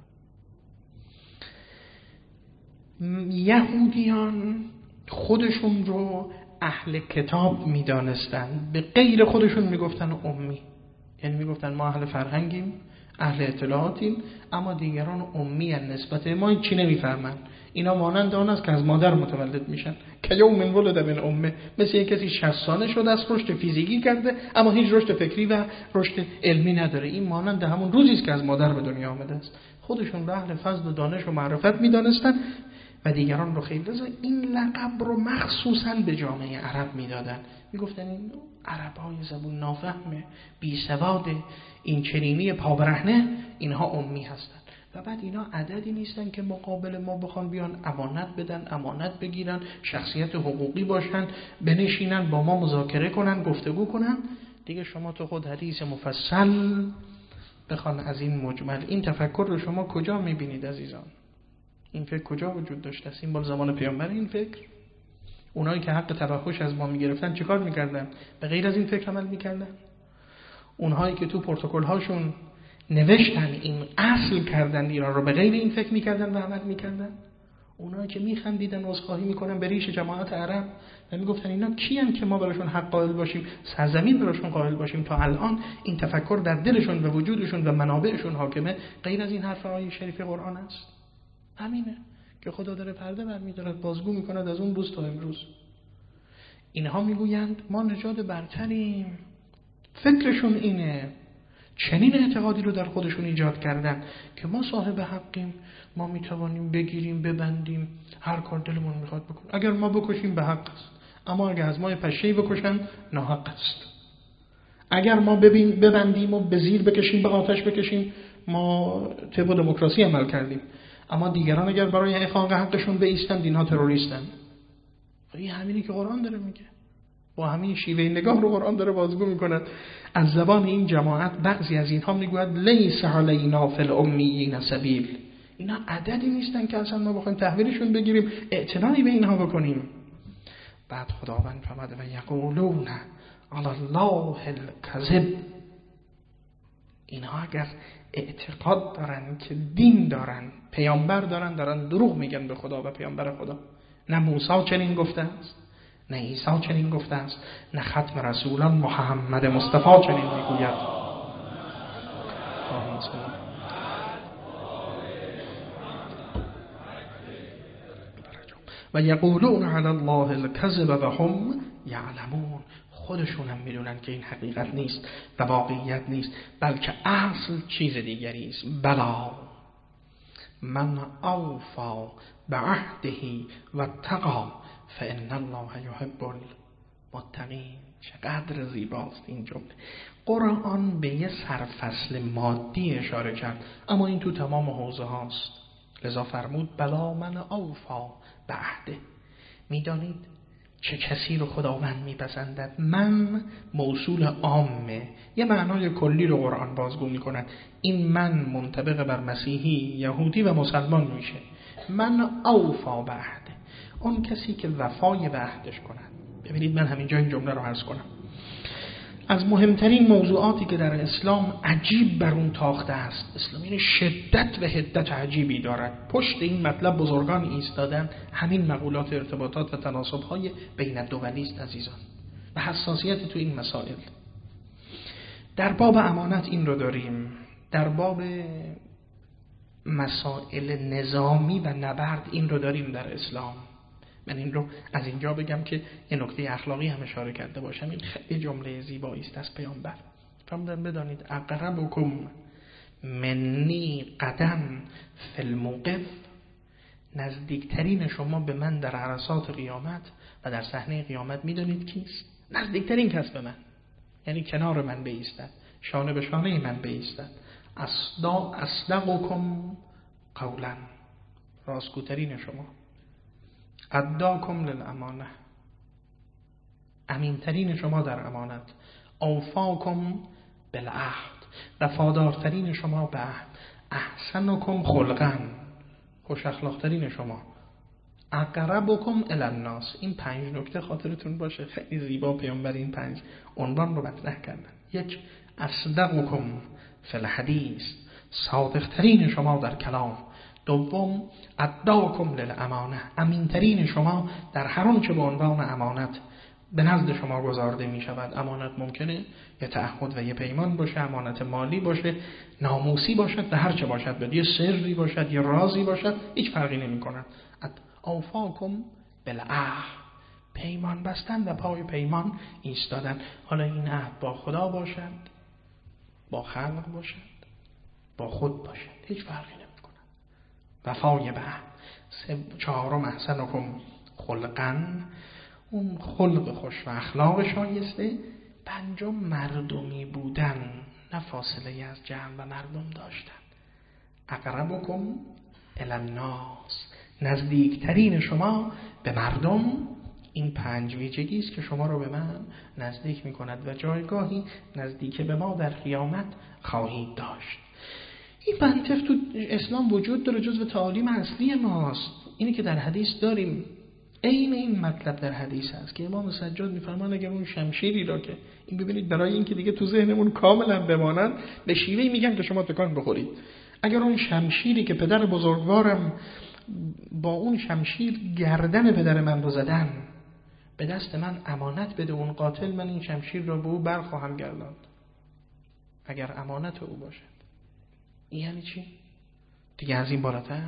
یهودیان خودشون رو اهل کتاب میدانستند، به غیر خودشون میگفتن امی، یعنی میگفتن ما اهل فرهنگیم، اهل اطلاعاتیم، اما دیگران امی ان، نسبت ما چی نمیفهمن. اینا مانند آن است که از مادر متولد میشن، که یوم من ولد من امه، مثل یک کسی 60 ساله شده است، رشد فیزیکی کرده اما هیچ رشد فکری و رشد علمی نداره. این مانند همون روزی است که از مادر به دنیا آمده است. خودشون رو اهل فضل و دانش و معرفت میدانستن و دیگران رو خیلی. این لقب رو مخصوصاً به جامعه عرب میدادن، میگفتن این عربای زبون نافهم بی سواد، این چرینی پابرهنه، اینها امی هستن. و بعد اینا عددی نیستن که مقابل ما بخوان بیان امانت بدن، امانت بگیرن، شخصیت حقوقی باشن، بنشینن با ما مذاکره کنن، گفتگو کنن. دیگه شما تو خود حدیث مفصل بخوان از این مجمل. این تفکر رو شما کجا میبینید عزیزان؟ این فکر کجا وجود داشته است؟ این بال زمان پیامبر این فکر؟ اونایی که حق تبخش از ما میگرفتن چیکار میکردن؟ به غیر از این فکر عمل میکردن؟ اونهایی که تو پروتکل هاشون نوشتن این اصل کردن ایران رو، به غیر این فکر میکردن و عمل میکردن؟ اونایی که میخندیدن و عذرخواهی میکنن به ریش جماعت عرب و میگفتن اینا کیان که ما براشون حق قائل باشیم، سرزمین براشون قائل باشیم؟ تا الان این تفکر در دلشون و وجودشون و منابعشون حاکمه. غیر از این حرفای شریف قرآن است. همینه که خدا داره پرده برمی‌دارد، بازگو میکند از اون روز تا امروز. اینها میگویند ما نژاد برتریم. فکرشون اینه، چنین اعتقادی رو در خودشون ایجاد کردن که ما صاحب حقیم، ما میتوانیم بگیریم ببندیم هر کار دلمون میخواد بکنیم. اگر ما بکشیم به حق است، اما اگر از ما پشه‌ای بکشن ناحق است. اگر ما ببندیم و به زیر بکشیم، به آتش بکشیم، ما طبق دموکراسی عمل کردیم. اما دیگران اگر برای احقاق حقشون بایستند، اینها تروریستن. این همینی که قرآن داره میگه. با همین شیوه نگاه رو قرآن داره بازگو میکند. از زبان این جماعت بعضی از اینها میگوید لیس علینا فی الامیین سبیل، اینا عددی نیستن که اصلا ما بخوایم تحویلشون بگیریم، اعتنایی به اینها بکنیم. بعد خداوند فرمود و یقولون علی الله الکذب. اینها اگر اعتقاد دارن که دین دارن، پیامبر دارن دروغ میگن به خدا و پیامبر خدا. نه موسی چنین گفته است، نه عیسی چنین گفته است، نه ختم رسولان محمد مصطفی چنین میگوید. و یقولون علی الله الکذب و هم یعلمون. خودشون هم میدونن که این حقیقت نیست و واقعیت نیست، بلکه اصل چیز دیگری است. بلا من اوفا بعهده و اتقی فان الله یحب المتقین. چقدر زیباست این جمله. قرآن به یه سرفصل مادی اشاره کرد، اما این تو تمام حوزه هاست. لذا فرمود بلا من اوفا بعهده. میدانید چه کسی رو خداوند میپسندد؟ من موصول عامه، یه معنای کلی رو قرآن بازگو میکند. این من منطبق بر مسیحی، یهودی و مسلمان میشه. من اوفا بعهده، اون کسی که وفای به عهدش کند. ببینید من همینجا این جمله رو عرض کنم. از مهمترین موضوعاتی که در اسلام عجیب بر اون تاخته است، اسلام این شدت و حدت عجیبی دارد. پشت این مطلب بزرگان ایستادن. همین مقولات ارتباطات و تناسب‌های بین الدولی است عزیزان، و حساسیت تو این مسائل. در باب امانت این رو داریم، در باب مسائل نظامی و نبرد این رو داریم در اسلام. من این رو از اینجا بگم که یه نکته اخلاقی هم اشاره کرده باشم. این خیلی جمله زیبایی است از پیامبر. فرمودن بدانید اقربکم منی قدم فی الموقف. نزدیکترین شما به من در عرصات قیامت و در صحنه قیامت میدانید کیست؟ نزدیکترین کس به من، یعنی کنار من بایستد، شانه به شانه من بایستد. اصدقکم قولا. راستگوترین شما. اداکم للامانه. امینترین شما در امانت. اوفاکم بالعهد. وفادارترین شما به عهد. احسنکم خلقا. خوش اخلاقترین شما. اقربکم الی الناس. این 5 نکته خاطرتون باشه، خیلی زیبا پیامبر این 5 عنوان رو مطرح کردن. 1. اصدقکم فی الحدیث. صادقترین شما در کلام. 2. اداکم للامانه. امینترین شما در هر آنچه به عنوان امانت به نزد شما گزارده می شود. امانت ممکنه یه تعهد و یه پیمان باشه، امانت مالی باشه، ناموسی باشد و هر چه باشد، یه سری باشد، یه رازی باشد، هیچ فرقی نمی کند. اوفاکم بالعهد. پیمان بستن و پای پیمان ایستادن. حالا این عهد با خدا باشد، با خلق باشد، با خود باشد، هیچ فرقی نمی کند. وفای به عهد. 4. احسنکم خلقا. اون خلق خوش و اخلاق شایسته. 5. مردمی بودن، نه فاصله از جمع و مردم داشتن. اقربکم الی الناس. نزدیکترین شما به مردم. این 5 ویژگی است که شما رو به من نزدیک می کند و جایگاهی نزدیک به ما در قیامت خواهید داشت. این منطق تو اسلام وجود داره، جزو تعالیم اصلی ماست. اینی که در حدیث داریم، عین این مطلب در حدیث هست که امام سجاد میفرمان اگر اون شمشیری را که این ببینید برای اینکه دیگه تو ذهنمون کاملا بمانن، به شیوهی میگن که شما تکان بخورید. اگر اون شمشیری که پدر بزرگوارم با اون شمشیر گردن پدر من رو زدن، به دست من امانت بده اون قاتل، من این شمشیر را به او برخواهم گرداند اگر امانت او باشد. این یعنی چی؟ دیگه از این بالاتر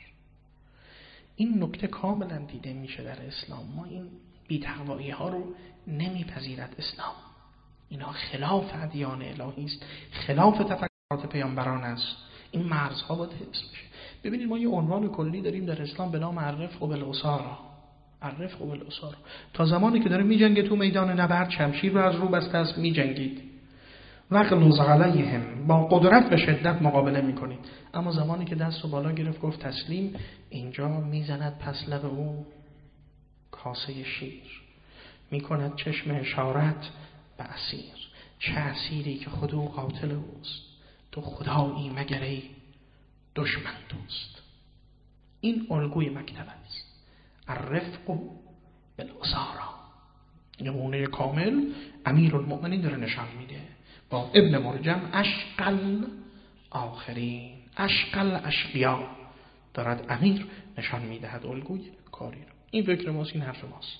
این نکته کاملا دیده میشه در اسلام. ما این بی‌تقوایی ها رو نمیپذیرد اسلام. اینا خلاف ادیان الهی است، خلاف تفکرات پیامبران است. این مرزها باید حفظ بشه. ببینید ما یه عنوان کلی داریم در اسلام به نام الرفق بالاسارا. الرفق بالاسارا. تا زمانی که داره میجنگه تو میدان نبرد، شمشیر رو از رو بسته است، میجنگید. وغلظ علیهم، با قدرت و شدت مقابله میکنید. اما زمانی که دست رو بالا گرفت گفت تسلیم، اینجا میزند پس لب او کاسه شیر، میکند چشم اشارت به اسیر. چه اسیری که خود او قاتل اوست. تو خدایی مگر ای دشمن دوست. این الگوی مکتب است. الرفق بالاسارا. نمونه کامل امیرالمؤمنین داره نشان میده با ابن مرجم اشقل آخرین، اشقل اشقیا، دارد امیر نشان میدهد الگوی کاری رو. این فکر ماست، این حرف ماست.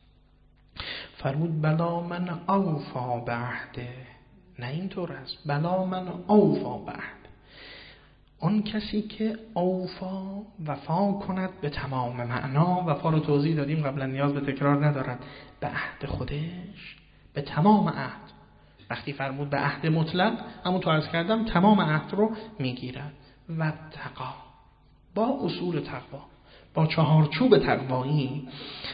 فرمود بلا من اوفا بعهده، نه اینطور است. بلا من اوفا بعهد، آن کسی که اوفا وفا کند به تمام معنا. وفا رو توضیح دادیم قبلا، نیاز به تکرار ندارد. به عهد خودش، به تمام عهد. وقتی فرمود به عهد مطلق، همون تو عرض کردم تمام عهد رو میگیرد. و تقا، با اصول تقوا، با چهارچوب تقوایی،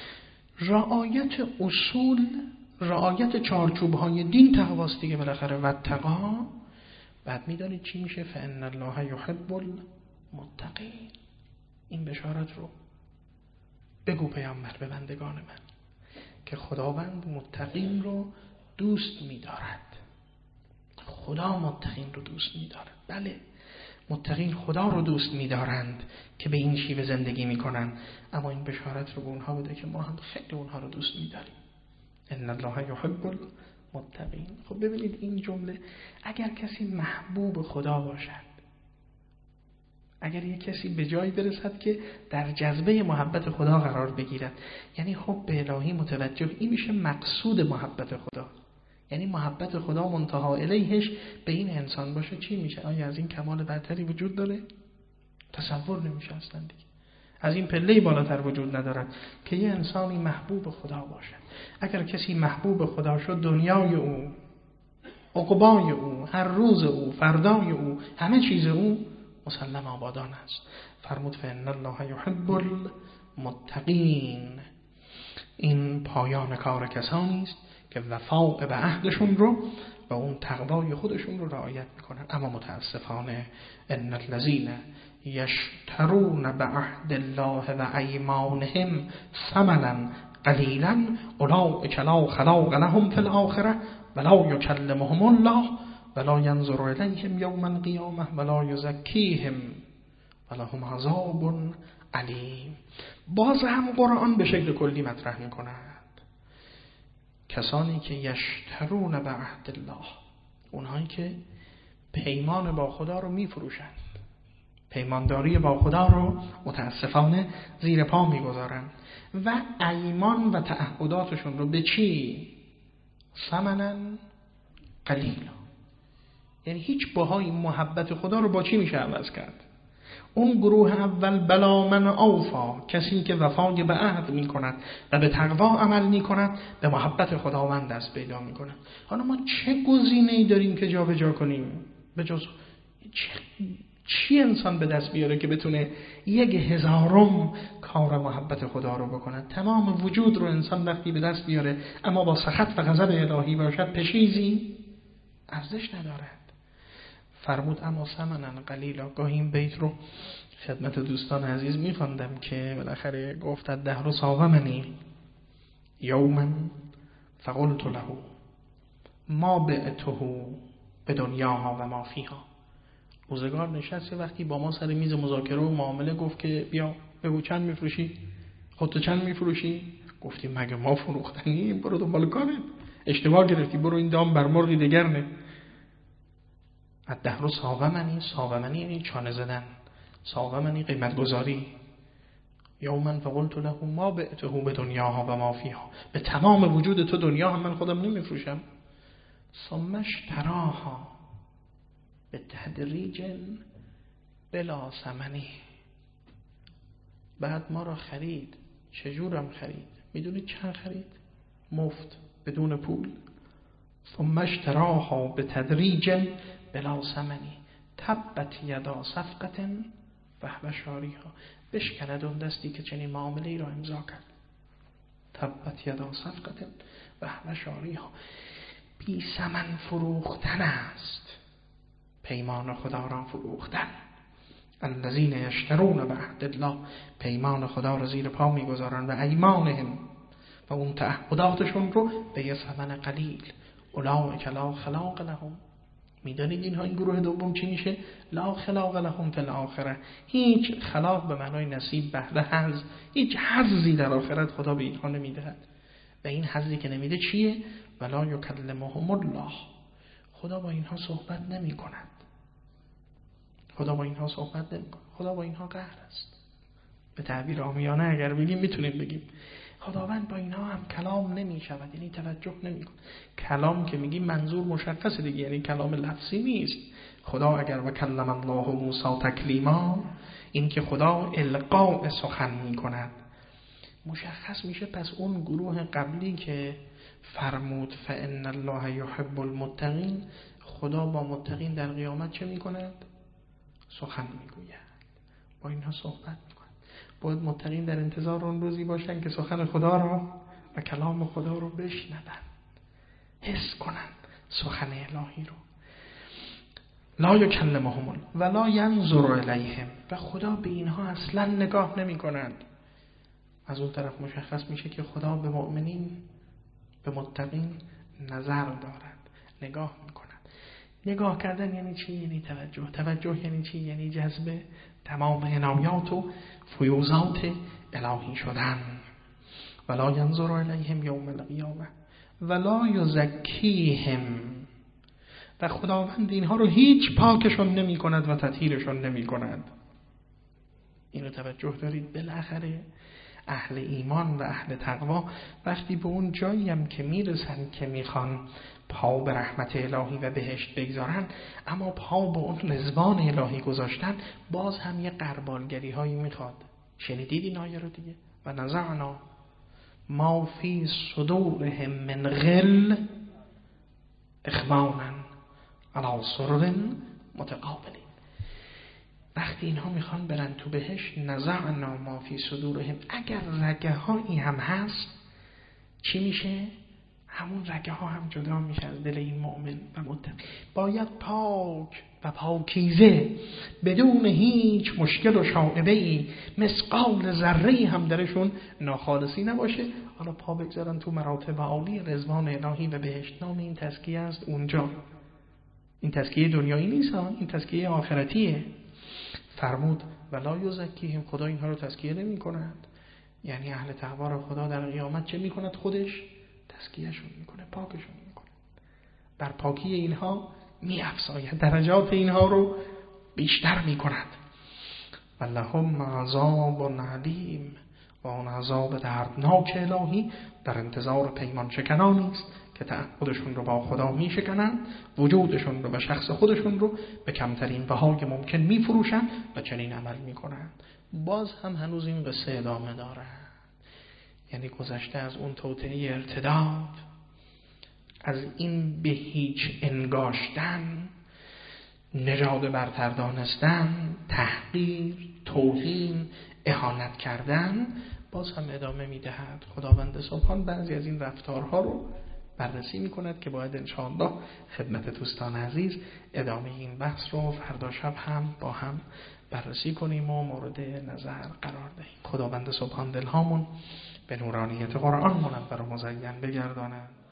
رعایت اصول، رعایت چهارچوب‌های دین تقواست دیگه بالاخره. و تقا بعد میدانید چی میشه؟ فان الله یحب المتقین. این بشارت رو بگو پیامبر به بندگان من که خداوند متقین رو دوست می‌دارد. خدا متقین رو دوست می‌دارد. بله، متقین خدا رو دوست می‌دارند که به این شیوه زندگی می‌کنن، اما این بشارت رو به اونها بده که ما هم خیلی اونها رو دوست می‌داریم. ان الله یحب المتقین. خب ببینید این جمله، اگر کسی محبوب خدا باشد، اگر یک کسی به جایی برسد که در جذبه محبت خدا قرار بگیرد، یعنی حب الهی متوجه، این میشه مقصود محبت خدا. یعنی محبت خدا منتها الیهش به این انسان باشه، چی میشه؟ آیا از این کمال برتری وجود داره؟ تصور نمیشه اصلا دیگه. از این پله بالاتر وجود ندارد که یه انسانی محبوب خدا باشه. اگر کسی محبوب خدا شد، دنیای او، عقبای او، هر روز او، فردای او، همه چیز او مسلم آبادان است. فرمود فإن الله یحب المتقین. این پایان کار کسانی است که وفاء به عهدشون رو و اون تقوای خودشون رو رعایت میکنن. اما متاسفانه ان الذین یشترون بعهد الله و ایمانهم ثمنا قلیلا اولئک لا خلاق لهم فی الاخره ولا یکلمهم الله ولا ینظر الیهم یوم القیامه ولا یزکیهم ولهم عذاب علیم. باز هم قرآن به شکل کلی مطرح میکند کسانی که یشترون بعهد الله، اونهایی که پیمان با خدا رو میفروشند، پیمانداری با خدا رو متاسفانه زیر پا میگذارند و ایمان و تعهداتشون رو به چی؟ ثمنا قلیلا. یعنی هیچ بهای محبت خدا رو با چی میشه عوض کرد؟ اون گروه اول بلا من اوفا، کسی که وفای به عهد می کند و به تقوا عمل می کند، به محبت خداوند دست پیدا می کند. حالا ما چه گزینه‌ای داریم که جا به جا کنیم؟ به جز چی انسان به دست بیاره که بتونه 1/1000 کار محبت خدا رو بکنه؟ تمام وجود رو انسان وقتی به دست بیاره اما با سخط و غضب الهی باشد، پشیزی ارزش ندارد. فرمود اما ثمنا قلیلا. گاهی این بیت رو خدمت دوستان عزیز می‌خواندم که بالاخره گفت الدهر صاومنی یوما فقلت له ما بعته بدنیاها و ما فیها. روزگار نشسته وقتی با ما سر میز مذاکره و معامله گفت که بیا بگو چند میفروشی؟ خودت چند میفروشی؟ گفتیم مگه ما فروختنیم؟ برو دنبال کارت، اشتباه گرفتی، برو این دام بر مرغی دگر نه. الدهر صاومنی، صاومنی یعنی چانه زدن، صاومنی قیمت گذاری. یوما فقلت له ما بعته بدنیاها و ما فیها، به تمام وجود تو دنیا هم من خودم نمیفروشم. ثم اشتراها به تدریج بلا ثمنی. بعد ما را خرید. چجورم خرید؟ میدونید چند خرید؟ مفت، بدون پول. ثم اشتراها به تدریج بلا ثمنی تبت یدا صفقة وهو شاریها. بشکند اون دستی که چنین معامله ای را امضا کرد. تبت یدا صفقة وهو شاریها. بی ثمن فروختن است، پیمان خدا را فروختن. الذین یشترون بعهد الله، پیمان خدا را زیر پا میگذارند، و ایمانهم، و اون تعهداتشون رو به یه ثمن قلیل. اولئک لا خلاق لهم میدانید اینها این گروه دوم چی میشه؟ لا خلاق لهم فی الاخره، هیچ خلاق به معنای نصیب، بهره، حظ، هیچ حظی در آخرت خدا به اینها نمیدهد. و این حظی که نمیده چیه؟ ولا یکلمهم الله، خدا با اینها صحبت نمی کند. خدا با اینها صحبت نمی کند. خدا با اینها قهر است. به تعبیر عامیانه اگر بگیم میتونیم بگیم خداوند با اینها هم کلام نمی شود، یعنی توجه نمی کند. کلام که میگیم منظور مشخصه دیگه، یعنی کلام لفظی نیست. خدا اگر و کلم الله موسی تکلیما، این که خدا القاء سخن می کند، مشخص میشه. پس اون گروه قبلی که فرمود فان الله یحب المتقین، خدا با متقین در قیامت چه میکند؟ سخن میگوید، با اینها صحبت میکند. باید متقین در انتظار اون روزی باشن که سخن خدا را و کلام خدا رو بشنوند، حس کنند سخن الهی رو. لا یکلمهم ولا ینظر الیهم، و خدا به اینها اصلا نگاه نمی کند. از اون طرف مشخص میشه که خدا به مؤمنین، به متقین نظر دارد، نگاه میکند. نگاه کردن یعنی چی؟ یعنی توجه. توجه یعنی چی؟ یعنی جذب تمام عنایات و فیوضات الهی شدن. ولا ینظر الیهم یوم القیامه ولا یزکیهم، و خداوند اینها رو هیچ پاکشون نمی کند و تطهیرشون نمی کند. اینو توجه دارید. بالاخره اهل ایمان و اهل تقوا وقتی به اون جایی هم که میرسن که میخوان پا به رحمت الهی و بهشت بگذارن، اما پا به اون رضوان الهی گذاشتن، باز هم یه غربالگری هایی میخواد. شنیدید این آیه رو دیگه؟ و نزعنا ما فی صدورهم من غل اخوانا علی سرر متقابلین. وقتی اینها میخوان برن تو بهش، نزعنا ما فی صدورهم، اگر رگه هایی هم هست چی میشه؟ همون رگه ها هم جدا میشه از دل این مؤمن و متقی. باید پاک و پاکیزه، بدون هیچ مشکل و شائبه‌ای، مثقال ذره‌ای هم درشون ناخالصی نباشه. حالا پا بگذارن تو مراتب عالی رضوان الهی و بهشت. نام این تزکیه است اونجا. این تزکیه دنیایی نیست، این تزکیه آخرتیه. فرمود ولا یزکیهم، خدا اینها رو تزکیه نمی کند. یعنی اهل تقوا رو خدا در قیامت چه می کند؟ خودش تزکیهشون می کنه، پاکشون می کنه، بر پاکی اینها می افزاید، درجات اینها رو بیشتر می کند. ولهم عذاب علیم، و آن عذاب دردناک الهی در انتظار پیمان شکنانی است که تعهدشون رو با خدا می شکنند، وجودشون رو و شخص خودشون رو به کمترین بهای ممکن می فروشن و چنین عمل می کنند. باز هم هنوز این قصه ادامه داره. یعنی گذشته از اون توطئه ارتداد، از این به هیچ انگاشتن، نژاد برتر دانستن، تحقیر، توهین، اهانت کردن، باز هم ادامه میدهد. خداوند سبحان بعضی از این رفتارها رو بررسی میکند که باید انشاءالله خدمت دوستان عزیز ادامه این بحث رو فردا شب هم با هم بررسی کنیم و مورد نظر قرار دهیم. خداوند سبحان دلهامون به نورانیت قرآن منور و مزین بگرداند.